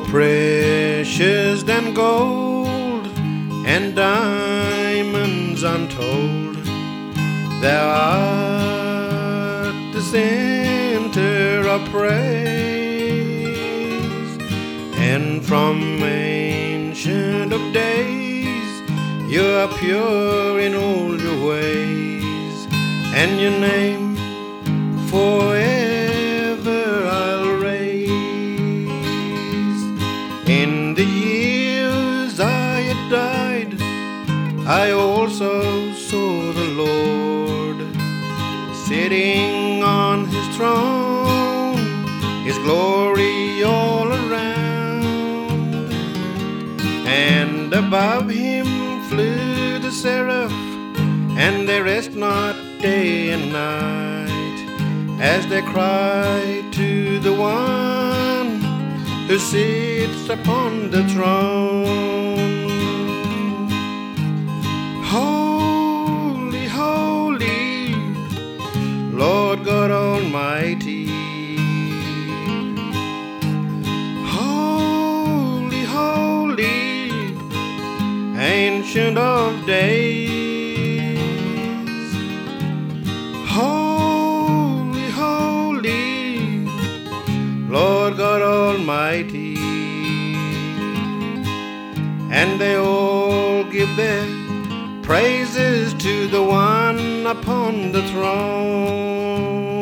precious than gold and diamonds untold. Thou art the center of praise, and from ancient of days you are pure in all your ways, and your name forever I'll raise. In the years I had died, I also saw the Lord sitting on his throne, his glory all around, and above him flew the seraph, and they rest not day and night, as they cry to the one who sits upon the throne. Holy, holy, Lord God Almighty. Holy, holy, Ancient of Days. Holy, holy, Lord God Almighty. And they all give their praises to the one upon the throne.